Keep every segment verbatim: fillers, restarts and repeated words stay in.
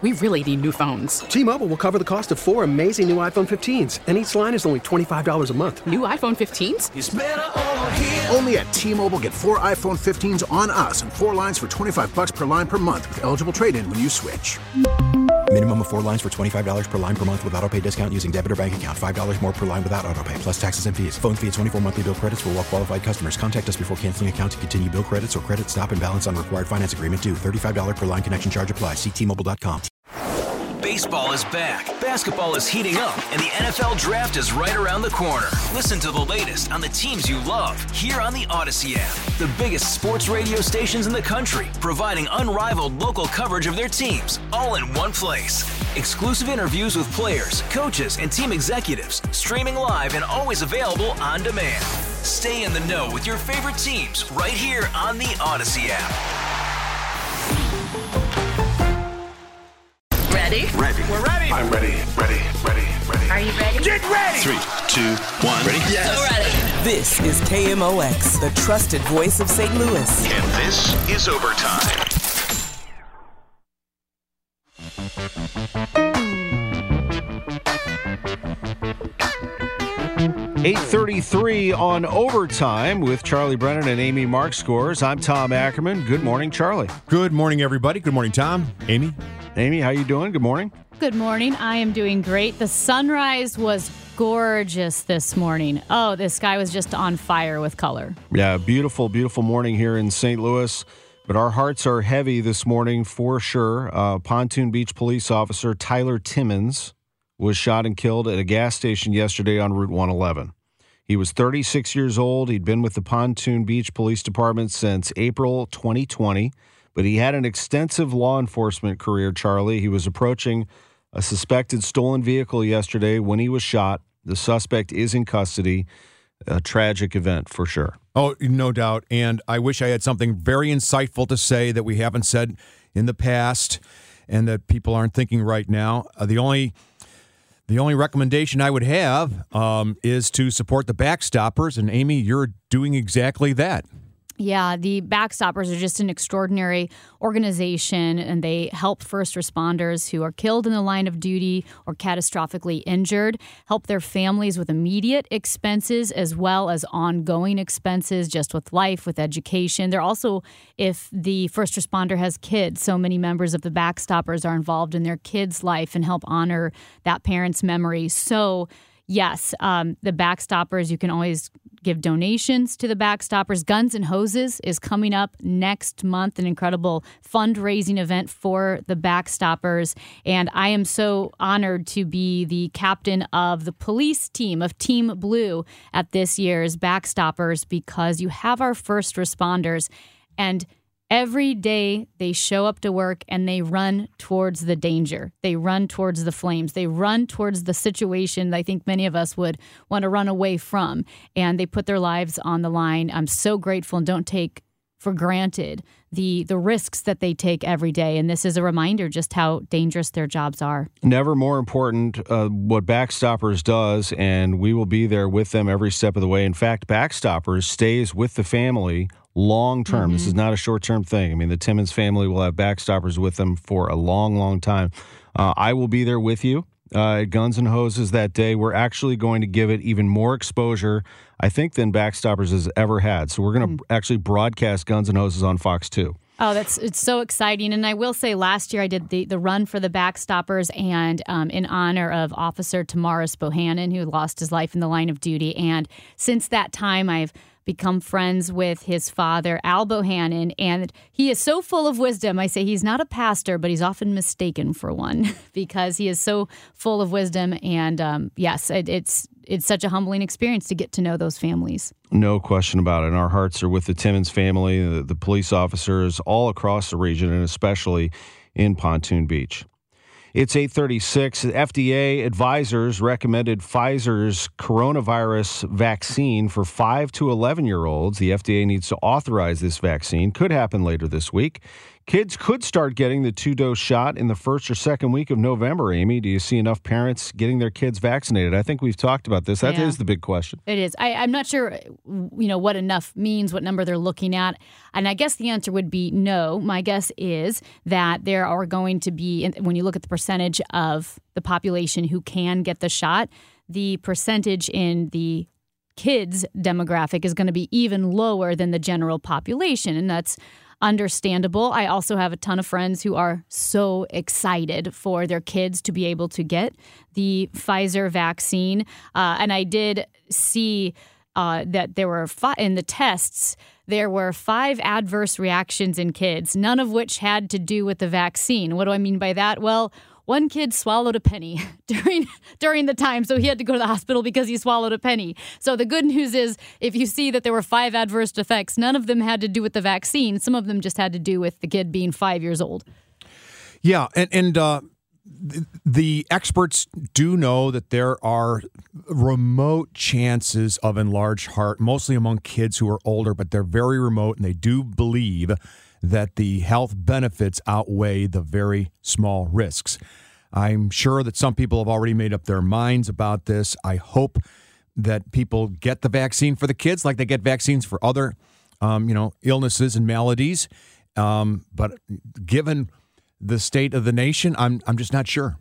We really need new phones. T-Mobile will cover the cost of four amazing new iPhone fifteens, and each line is only twenty-five dollars a month. New iPhone fifteens? It's better over here. Only at T-Mobile, get four iPhone fifteens on us and four lines for twenty-five dollars per line per month with eligible trade-in when you switch. Minimum of four lines for twenty-five dollars per line per month with autopay discount using debit or bank account. five dollars more per line without autopay, plus taxes and fees. Phone fee at twenty-four monthly bill credits for well-qualified customers. Contact us before canceling account to continue bill credits or credit stop and balance on required finance agreement due. thirty-five dollars per line connection charge applies. See T Mobile dot com. Baseball is back, basketball is heating up, and the N F L Draft is right around the corner. Listen to the latest on the teams you love here on the Odyssey app. The biggest sports radio stations in the country, providing unrivaled local coverage of their teams, all in one place. Exclusive interviews with players, coaches, and team executives, streaming live and always available on demand. Stay in the know with your favorite teams right here on the Odyssey app. Ready? Ready. We're ready. I'm ready. Ready. Ready. Ready. Are you ready? Get ready. Three, two, one. Ready? Yes. So ready. This is K M O X, the trusted voice of Saint Louis. And this is Overtime. eight thirty-three on Overtime with Charlie Brennan and Amy Mark Scores. I'm Tom Ackerman. Good morning, Charlie. Good morning, everybody. Good morning, Tom. Amy. Amy, how you doing? Good morning. Good morning. I am doing great. The sunrise was gorgeous this morning. Oh, the sky was just on fire with color. Yeah, beautiful, beautiful morning here in Saint Louis. But our hearts are heavy this morning for sure. Uh, Pontoon Beach police officer Tyler Timmons was shot and killed at a gas station yesterday on Route one eleven. He was thirty-six years old. He'd been with the Pontoon Beach Police Department since April twenty twenty, but he had an extensive law enforcement career, Charlie. He was approaching a suspected stolen vehicle yesterday when he was shot. The suspect is in custody. A tragic event for sure. Oh, no doubt. And I wish I had something very insightful to say that we haven't said in the past and that people aren't thinking right now. Uh, the only... The only recommendation I would have um, is to support the Backstoppers, and Amy, you're doing exactly that. Yeah, the Backstoppers are just an extraordinary organization, and they help first responders who are killed in the line of duty or catastrophically injured, help their families with immediate expenses as well as ongoing expenses, just with life, with education. They're also, if the first responder has kids, so many members of the Backstoppers are involved in their kids' life and help honor that parent's memory. So, yes, um, the Backstoppers, you can always give donations to the Backstoppers. Guns and Hoses is coming up next month, an incredible fundraising event for the Backstoppers. And I am so honored to be the captain of the police team of Team Blue at this year's Backstoppers, because you have our first responders, and every day they show up to work and they run towards the danger. They run towards the flames. They run towards the situation I think many of us would want to run away from. And they put their lives on the line. I'm so grateful and don't take for granted the the risks that they take every day. And this is a reminder just how dangerous their jobs are. Never more important uh, what Backstoppers does, and we will be there with them every step of the way. In fact, Backstoppers stays with the family long term. Mm-hmm. This is not a short term thing. I mean, the Timmons family will have Backstoppers with them for a long, long time. Uh, I will be there with you uh, at Guns and Hoses that day. We're actually going to give it even more exposure, I think, than Backstoppers has ever had. So we're going to mm. actually broadcast Guns and Hoses on Fox two. Oh, that's it's so exciting. And I will say last year I did the, the run for the Backstoppers, and um, in honor of Officer Tamaris Bohannon, who lost his life in the line of duty. And since that time, I've become friends with his father, Al Bohannon, and he is so full of wisdom. I say he's not a pastor, but he's often mistaken for one because he is so full of wisdom. And um, yes, it, it's it's such a humbling experience to get to know those families. No question about it. And our hearts are with the Timmons family, the, the police officers all across the region, and especially in Pontoon Beach. It's eight thirty-six. F D A advisors recommended Pfizer's coronavirus vaccine for five to eleven-year-olds. The F D A needs to authorize this vaccine. Could happen later this week. Kids could start getting the two-dose shot in the first or second week of November, Amy. Do you see enough parents getting their kids vaccinated? I think we've talked about this. That Yeah. is the big question. It is. I, I'm not sure, you know, what enough means, what number they're looking at. And I guess the answer would be no. My guess is that there are going to be, when you look at the percentage of the population who can get the shot, the percentage in the kids demographic is going to be even lower than the general population. And that's understandable. I also have a ton of friends who are so excited for their kids to be able to get the Pfizer vaccine. Uh, and I did see uh, that there were fi- in the tests, there were five adverse reactions in kids, none of which had to do with the vaccine. What do I mean by that? Well, one kid swallowed a penny during during the time, so he had to go to the hospital because he swallowed a penny. So the good news is, if you see that there were five adverse effects, none of them had to do with the vaccine. Some of them just had to do with the kid being five years old. Yeah, and, and uh, the, the experts do know that there are remote chances of enlarged heart, mostly among kids who are older, but they're very remote, and they do believe that the health benefits outweigh the very small risks. I'm sure that some people have already made up their minds about this. I hope that people get the vaccine for the kids like they get vaccines for other, um, you know, illnesses and maladies. Um, but given the state of the nation, I'm I'm just not sure.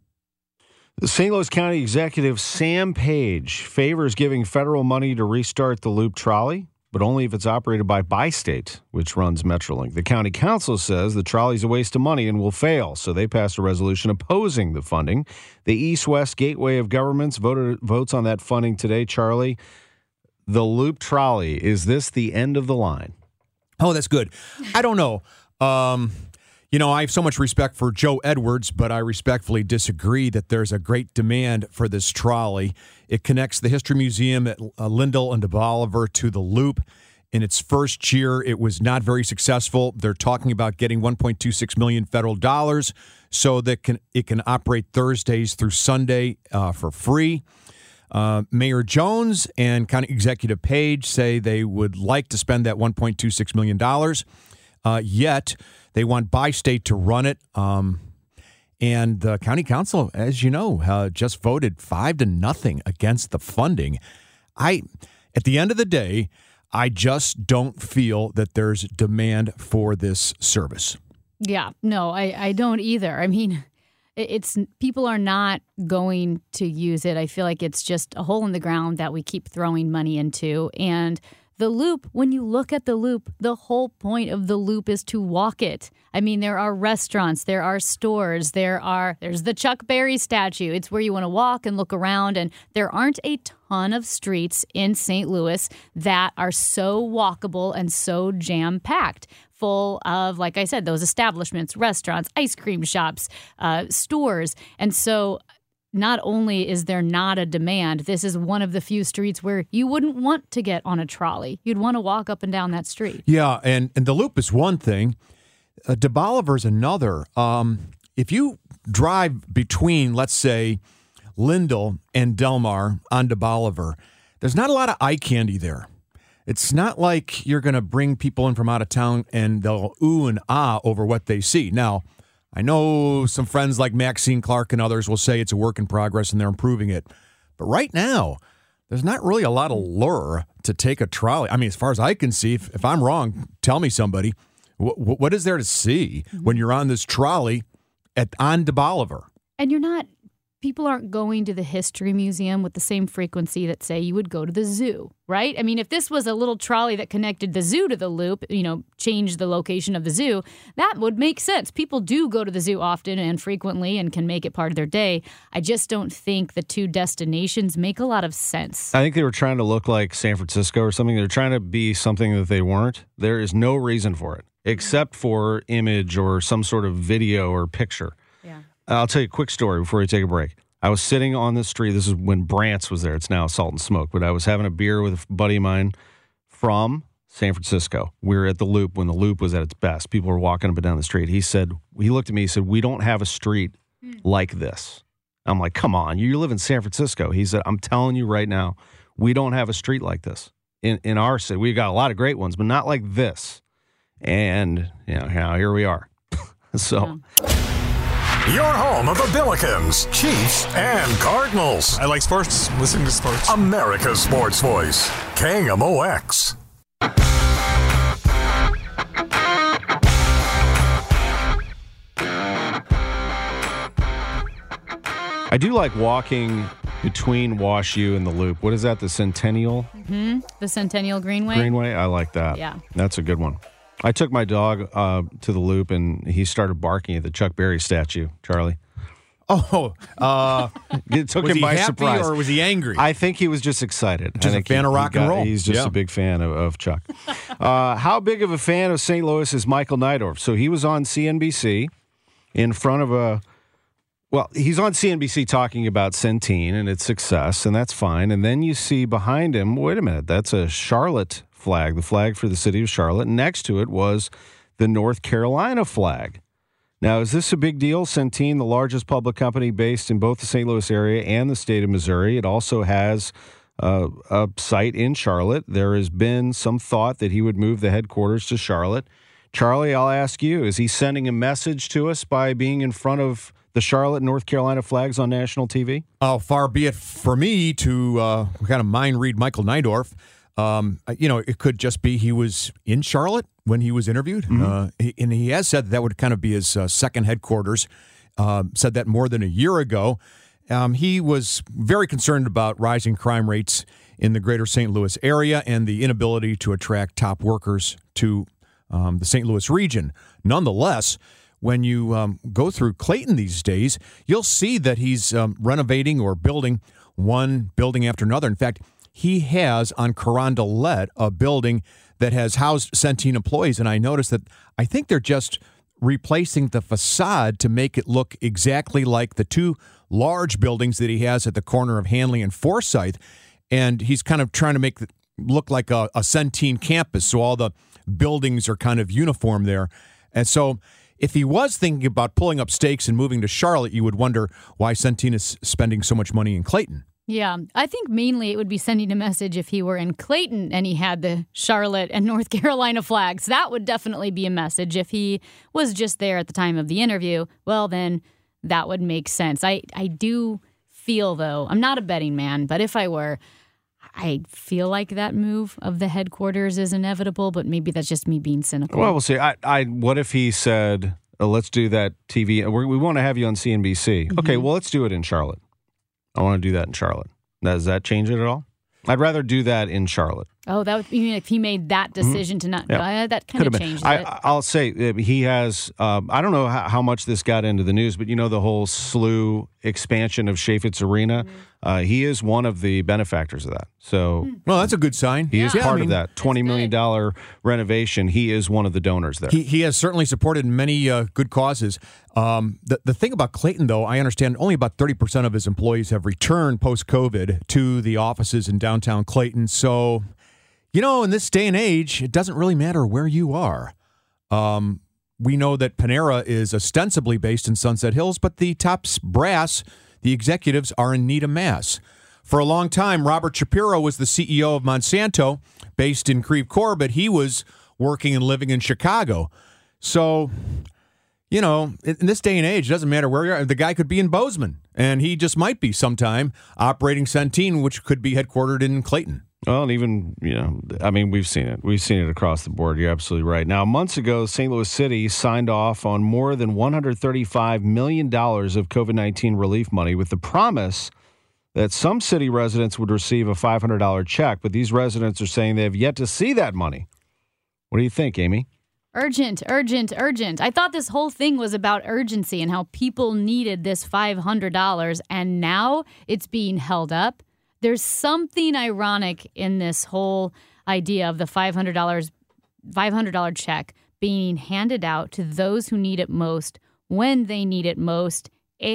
The Saint Louis County Executive Sam Page favors giving federal money to restart the Loop trolley, but only if it's operated by Bi-State, which runs Metrolink. The county council says the trolley's a waste of money and will fail, so they passed a resolution opposing the funding. The East-West Gateway of Governments voted, votes on that funding today. Charlie, the Loop trolley, is this the end of the line? Oh, that's good. I don't know. Um, you know, I have so much respect for Joe Edwards, but I respectfully disagree that there's a great demand for this trolley. It connects the History Museum at uh, Lindell and DeBolivar to the Loop. In its first year, it was not very successful. They're talking about getting one point two six million dollars federal dollars so that can, it can operate Thursdays through Sunday uh, for free. Uh, Mayor Jones and County Executive Page say they would like to spend that one point two six million dollars, uh, yet they want Bi-State to run it. Um, and the county council, as you know, uh, just voted five to nothing against the funding. I, at the end of the day, I just don't feel that there's demand for this service. Yeah, no, I, I don't either. I mean, it's people are not going to use it. I feel like it's just a hole in the ground that we keep throwing money into. And the Loop, when you look at the Loop, the whole point of the Loop is to walk it. I mean, there are restaurants, there are stores, there are there's the Chuck Berry statue. It's where you want to walk and look around, and there aren't a ton of streets in Saint Louis that are so walkable and so jam-packed, full of, like I said, those establishments, restaurants, ice cream shops, uh, stores. And so not only is there not a demand, this is one of the few streets where you wouldn't want to get on a trolley. You'd want to walk up and down that street. Yeah, and, and the Loop is one thing. Uh, DeBolivar's another. Um, if you drive between, let's say, Lindell and Delmar on DeBolivar, there's not a lot of eye candy there. It's not like you're going to bring people in from out of town and they'll ooh and ah over what they see. Now, I know some friends like Maxine Clark and others will say it's a work in progress and they're improving it. But right now, there's not really a lot of lure to take a trolley. I mean, as far as I can see, if, if I'm wrong, tell me somebody. W- what is there to see mm-hmm. when you're on this trolley at on DeBolivar? And you're not, people aren't going to the History Museum with the same frequency that, say, you would go to the zoo, right? I mean, if this was a little trolley that connected the zoo to the Loop, you know, changed the location of the zoo, that would make sense. People do go to the zoo often and frequently and can make it part of their day. I just don't think the two destinations make a lot of sense. I think they were trying to look like San Francisco or something. They're trying to be something that they weren't. There is no reason for it, except for image or some sort of video or picture. Yeah. I'll tell you a quick story before we take a break. I was sitting on the street. This is when Brant's was there. It's now Salt and Smoke. But I was having a beer with a buddy of mine from San Francisco. We were at the Loop when the Loop was at its best. People were walking up and down the street. He said, he looked at me, he said, we don't have a street like this. I'm like, come on, you live in San Francisco. He said, I'm telling you right now, we don't have a street like this in, in our city. We've got a lot of great ones, but not like this. And, you know, now here we are. So... Your home of the Billikens, Chiefs, and Cardinals. I like sports, listening to sports. America's sports voice, K M O X. I do like walking between Wash U and the Loop. What is that, the Centennial? Mm-hmm. The Centennial Greenway? Greenway? I like that. Yeah. That's a good one. I took my dog uh, to the Loop, and he started barking at the Chuck Berry statue, Charlie. Oh, uh, it took was him he by happy surprise. Or was he angry? I think he was just excited. Just I a think fan he, of rock he and got, roll. He's just Yeah. a big fan of, of Chuck. uh, how big of a fan of Saint Louis is Michael Neidorf? So he was on C N B C in front of a, well, he's on C N B C talking about Centene and its success, and that's fine. And then you see behind him, wait a minute, that's a Charlotte flag, the flag for the city of Charlotte. Next to it was the North Carolina flag. Now, is this a big deal? Centene, the largest public company based in both the Saint Louis area and the state of Missouri. It also has uh, a site in Charlotte. There has been some thought that he would move the headquarters to Charlotte. Charlie, I'll ask you, is he sending a message to us by being in front of the Charlotte, North Carolina flags on national T V? Oh, far be it for me to uh, kind of mind read Michael Neidorf. Um, you know, it could just be he was in Charlotte when he was interviewed. Mm-hmm. Uh, he, and he has said that, that would kind of be his uh, second headquarters. Uh, said that more than a year ago. Um, he was very concerned about rising crime rates in the greater Saint Louis area and the inability to attract top workers to um, the Saint Louis region. Nonetheless, when you um, go through Clayton these days, you'll see that he's um, renovating or building one building after another. In fact, he has on Carondelet a building that has housed Centene employees, and I noticed that I think they're just replacing the facade to make it look exactly like the two large buildings that he has at the corner of Hanley and Forsyth, and he's kind of trying to make it look like a, a Centene campus, so all the buildings are kind of uniform there. And so if he was thinking about pulling up stakes and moving to Charlotte, you would wonder why Centene is spending so much money in Clayton. Yeah, I think mainly it would be sending a message if he were in Clayton and he had the Charlotte and North Carolina flags. That would definitely be a message. If he was just there at the time of the interview, well, then that would make sense. I, I do feel, though, I'm not a betting man, but if I were, I feel like that move of the headquarters is inevitable, but maybe that's just me being cynical. Well, we'll see. I, I, what if he said, oh, let's do that T V. We're, we want to have you on C N B C. Mm-hmm. Okay, well, let's do it in Charlotte. I want to do that in Charlotte. Does that change it at all? I'd rather do that in Charlotte. Oh, that would, you mean if he made that decision mm-hmm. to not, yeah. uh, that kind of changes I, it. I'll say uh, he has, um, I don't know how, how much this got into the news, but you know the whole S L U expansion of Chaifetz Arena? Mm-hmm. Uh, he is one of the benefactors of that. So, well, that's a good sign. He yeah. is yeah, part I mean, of that twenty million dollars renovation. He is one of the donors there. He, he has certainly supported many uh, good causes. Um, the, the thing about Clayton, though, I understand only about thirty percent of his employees have returned post-COVID to the offices in downtown Clayton. So, you know, in this day and age, it doesn't really matter where you are. Um, we know that Panera is ostensibly based in Sunset Hills, but the top brass, the executives, are in Needham, Mass. For a long time, Robert Shapiro was the C E O of Monsanto, based in Creve Coeur, but he was working and living in Chicago. So, you know, in this day and age, it doesn't matter where you are. The guy could be in Bozeman, and he just might be sometime operating Centene, which could be headquartered in Clayton. Well, and even, you know, I mean, we've seen it. We've seen it across the board. You're absolutely right. Now, months ago, Saint Louis City signed off on more than one hundred thirty-five million dollars of COVID nineteen relief money with the promise that some city residents would receive a five hundred dollars check, but these residents are saying they have yet to see that money. What do you think, Amy? Urgent, urgent, urgent. I thought this whole thing was about urgency and how people needed this five hundred dollars, and now it's being held up. There's something ironic in this whole idea of the five hundred dollars five hundred dollars check being handed out to those who need it most when they need it most,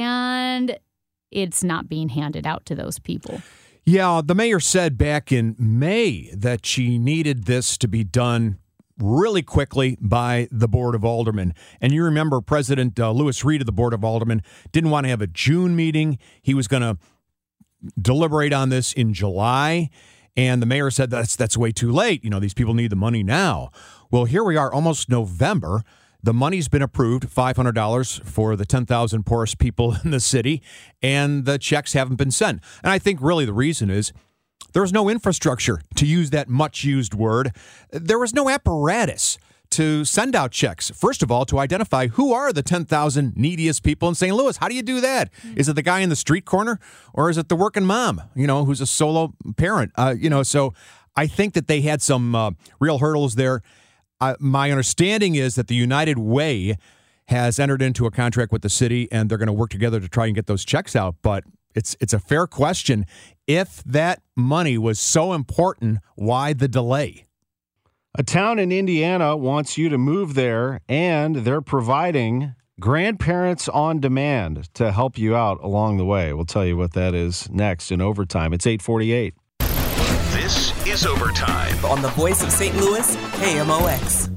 and it's not being handed out to those people. Yeah, the mayor said back in May that she needed this to be done really quickly by the Board of Aldermen. And you remember President uh, Louis Reed of the Board of Aldermen didn't want to have a June meeting. He was going to deliberate on this in July. And the mayor said that's that's way too late. You know, these people need the money now. Well, here we are, almost November. The money's been approved, five hundred dollars for the ten thousand poorest people in the city, and the checks haven't been sent. And I think really the reason is there's no infrastructure, to use that much-used word. There was no apparatus to send out checks. First of all, to identify who are the ten thousand neediest people in Saint Louis. How do you do that? Is it the guy in the street corner, or is it the working mom, you know, who's a solo parent? Uh, you know, so I think that they had some uh, real hurdles there. Uh, my understanding is that the United Way has entered into a contract with the city, and they're going to work together to try and get those checks out. But it's it's a fair question. If that money was so important, why the delay? A town in Indiana wants you to move there, and they're providing grandparents on demand to help you out along the way. We'll tell you what that is next in Overtime. It's eight forty-eight. This is Overtime on the voice of Saint Louis, K M O X.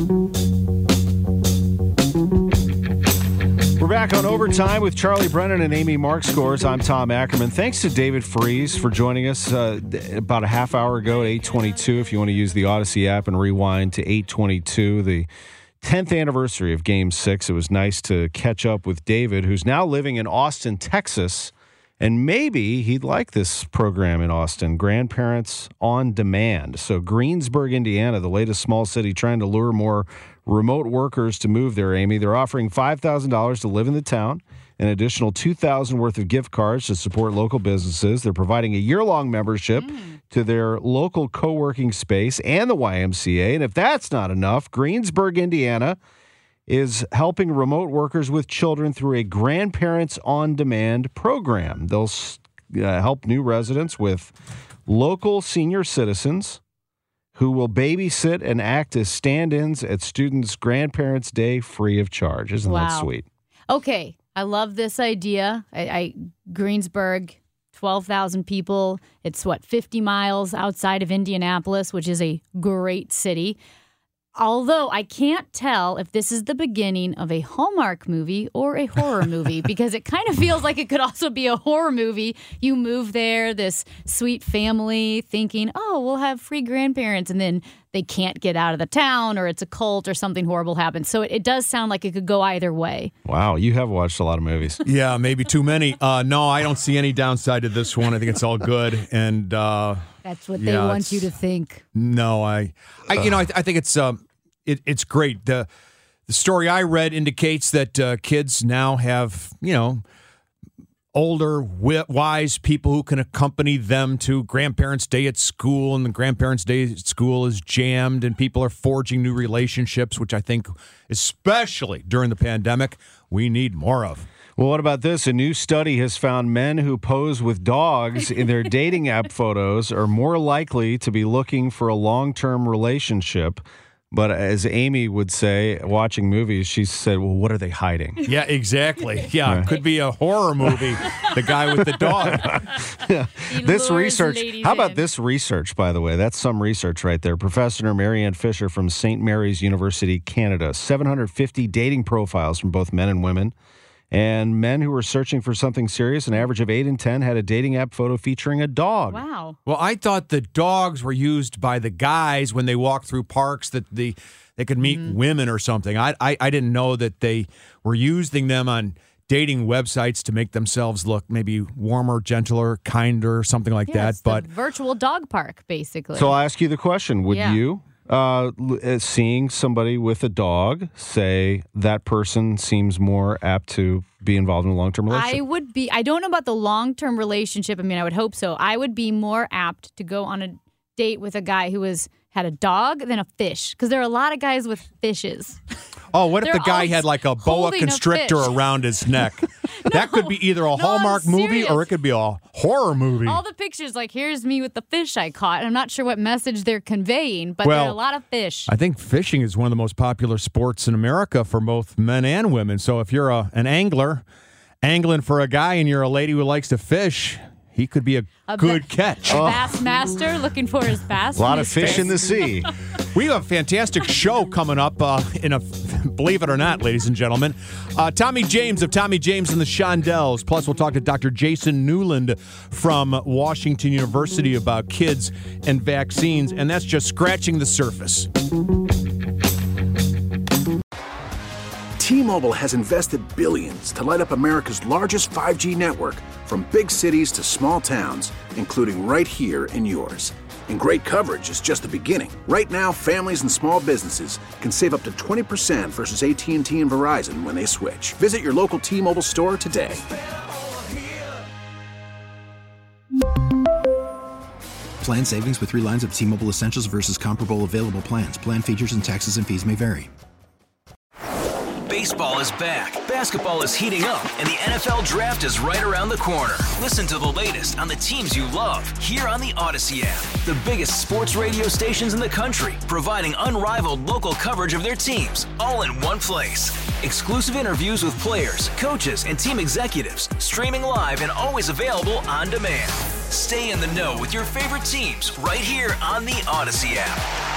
We're back on Overtime with Charlie Brennan and Amy Markscores. I'm Tom Ackerman. Thanks to David Freese for joining us uh, about a half hour ago at eight twenty-two. If you want to use the Odyssey app and rewind to eight twenty-two, the tenth anniversary of Game six. It was nice to catch up with David, who's now living in Austin, Texas. And maybe he'd like this program in Austin, Grandparents on Demand. So Greensburg, Indiana, the latest small city trying to lure more remote workers to move there, Amy. They're offering five thousand dollars to live in the town, an additional two thousand dollars worth of gift cards to support local businesses. They're providing a year-long membership mm. to their local co-working space and the Y M C A. And if that's not enough, Greensburg, Indiana is helping remote workers with children through a Grandparents on Demand program. They'll uh, help new residents with local senior citizens who will babysit and act as stand-ins at students' Grandparents' Day free of charge. Isn't wow. that sweet? Okay, I love this idea. I, I Greensburg, twelve thousand people. It's, what, fifty miles outside of Indianapolis, which is a great city. Although I can't tell if this is the beginning of a Hallmark movie or a horror movie, because it kind of feels like it could also be a horror movie. You move there, this sweet family thinking, oh, we'll have free grandparents, and then they can't get out of the town, or it's a cult, or something horrible happens. So it, it does sound like it could go either way. Wow, you have watched a lot of movies. Yeah, maybe too many. Uh, no, I don't see any downside to this one. I think it's all good, and uh, that's what yeah, they want you to think. No, I, I you know, I, I think it's um, it, it's great. The the story I read indicates that uh, kids now have, you know, older, wise people who can accompany them to Grandparents' Day at school, and the Grandparents' Day at school is jammed, and people are forging new relationships, which I think, especially during the pandemic, we need more of. Well, what about this? A new study has found men who pose with dogs in their dating app photos are more likely to be looking for a long-term relationship. But as Amy would say, watching movies, she said, well, what are they hiding? Yeah, exactly. Yeah, it could be a horror movie, the guy with the dog. Yeah. This research, how about in. this research, by the way? That's some research right there. Professor Marianne Fisher from Saint Mary's University, Canada. seven hundred fifty dating profiles from both men and women. And men who were searching for something serious, an average of eight in ten, had a dating app photo featuring a dog. Wow. Well, I thought the dogs were used by the guys when they walked through parks, that the they could meet mm-hmm. women or something. I, I I didn't know that they were using them on dating websites to make themselves look maybe warmer, gentler, kinder, something like yeah, that. It's but the virtual dog park, basically. So I'll ask you the question. Would yeah. you, uh, seeing somebody with a dog, say that person seems more apt to be involved in a long-term relationship? I would be. I don't know about the long-term relationship. I mean, I would hope so. I would be more apt to go on a date with a guy who was had a dog than a fish, because there are a lot of guys with fishes. Oh, what if They're the guy had like a boa constrictor a around his neck? no, that could be either a no, Hallmark movie or it could be a horror movie. All the pictures, like, here's me with the fish I caught. I'm not sure what message they're conveying, but well, there are a lot of fish. I think fishing is one of the most popular sports in America for both men and women. So if you're a, an angler, angling for a guy and you're a lady who likes to fish, He could be a, A good ba- catch. A bass master looking for his bass. A lot of mistress. fish in the sea. We have a fantastic show coming up uh, in a, believe it or not, ladies and gentlemen. Uh, Tommy James of Tommy James and the Shondells. Plus, we'll talk to Doctor Jason Newland from Washington University about kids and vaccines, and that's just scratching the surface. T-Mobile has invested billions to light up America's largest five G network, from big cities to small towns, including right here in yours. And great coverage is just the beginning. Right now, families and small businesses can save up to twenty percent versus A T and T and Verizon when they switch. Visit your local T-Mobile store today. Plan savings with three lines of T-Mobile Essentials versus comparable available plans. Plan features and taxes and fees may vary. Baseball is back, basketball is heating up, and the N F L Draft is right around the corner. Listen to the latest on the teams you love here on the Odyssey app. The biggest sports radio stations in the country, providing unrivaled local coverage of their teams, all in one place. Exclusive interviews with players, coaches, and team executives, streaming live and always available on demand. Stay in the know with your favorite teams right here on the Odyssey app.